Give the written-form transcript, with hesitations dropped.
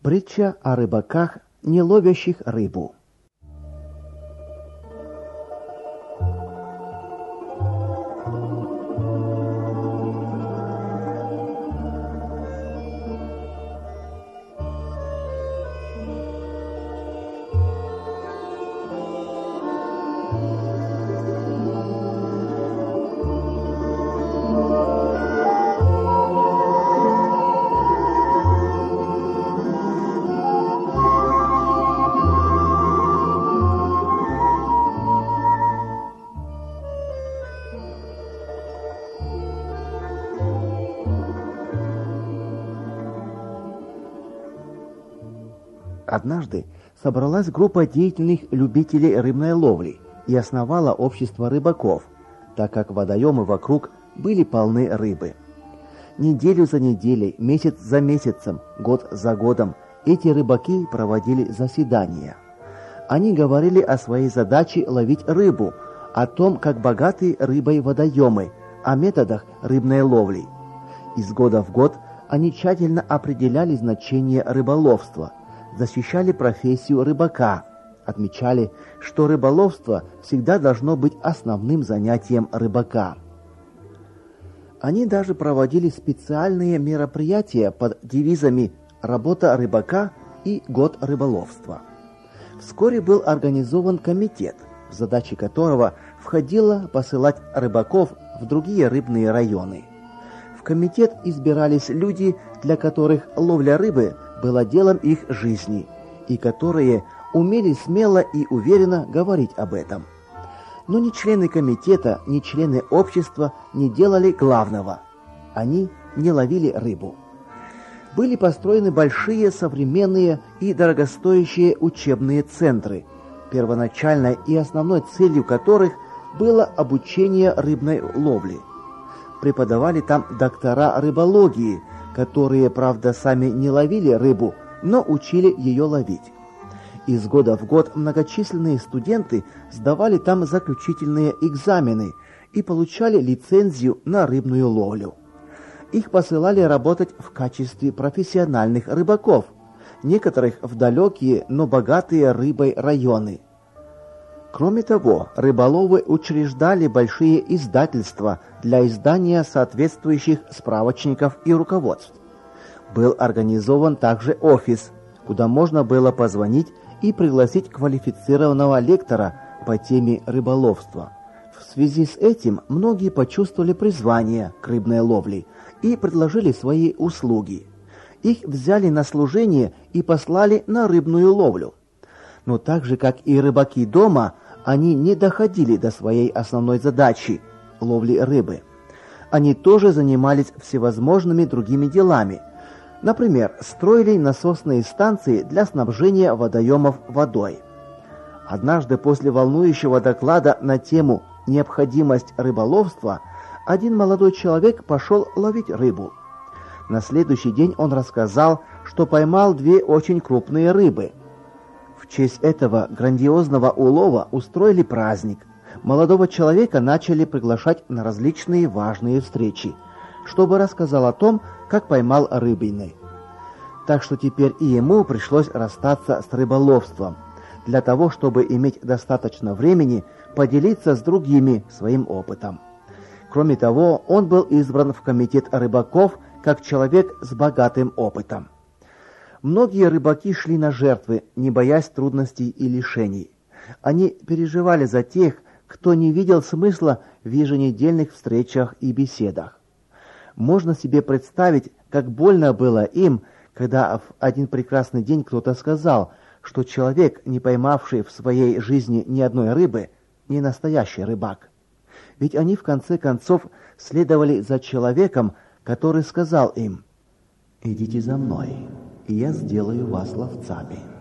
Притча о рыбаках, не ловящих рыбу. Однажды собралась группа деятельных любителей рыбной ловли и основала общество рыбаков, так как водоемы вокруг были полны рыбы. Неделю за неделей, месяц за месяцем, год за годом эти рыбаки проводили заседания. Они говорили о своей задаче ловить рыбу, о том, как богаты рыбой водоемы, о методах рыбной ловли. Из года в год они тщательно определяли значение рыболовства, защищали профессию рыбака, отмечали, что рыболовство всегда должно быть основным занятием рыбака. Они даже проводили специальные мероприятия под девизами «Работа рыбака» и «Год рыболовства». Вскоре был организован комитет, в задачи которого входило посылать рыбаков в другие рыбные районы. В комитет избирались люди, для которых ловля рыбы была делом их жизни, и которые умели смело и уверенно говорить об этом. Но ни члены комитета, ни члены общества не делали главного. Они не ловили рыбу. Были построены большие современные и дорогостоящие учебные центры, первоначальной и основной целью которых было обучение рыбной ловли. Преподавали там доктора рыбологии, которые, правда, сами не ловили рыбу, но учили ее ловить. Из года в год многочисленные студенты сдавали там заключительные экзамены и получали лицензию на рыбную ловлю. Их посылали работать в качестве профессиональных рыбаков, некоторых в далекие, но богатые рыбой районы. Кроме того, рыболовы учреждали большие издательства для издания соответствующих справочников и руководств. Был организован также офис, куда можно было позвонить и пригласить квалифицированного лектора по теме рыболовства. В связи с этим многие почувствовали призвание к рыбной ловле и предложили свои услуги. Их взяли на служение и послали на рыбную ловлю. Но так же, как и рыбаки дома, они не доходили до своей основной задачи – ловли рыбы. Они тоже занимались всевозможными другими делами. Например, строили насосные станции для снабжения водоемов водой. Однажды после волнующего доклада на тему «Необходимость рыболовства» один молодой человек пошел ловить рыбу. На следующий день он рассказал, что поймал 2 очень крупные рыбы. В честь этого грандиозного улова устроили праздник. Молодого человека начали приглашать на различные важные встречи, чтобы рассказал о том, как поймал рыбины. Так что теперь и ему пришлось расстаться с рыболовством, для того, чтобы иметь достаточно времени поделиться с другими своим опытом. Кроме того, он был избран в комитет рыбаков как человек с богатым опытом. Многие рыбаки шли на жертвы, не боясь трудностей и лишений. Они переживали за тех, кто не видел смысла в еженедельных встречах и беседах. Можно себе представить, как больно было им, когда в один прекрасный день кто-то сказал, что человек, не поймавший в своей жизни ни одной рыбы, не настоящий рыбак. Ведь они в конце концов следовали за человеком, который сказал им: «Идите за мной, и я сделаю вас ловцами».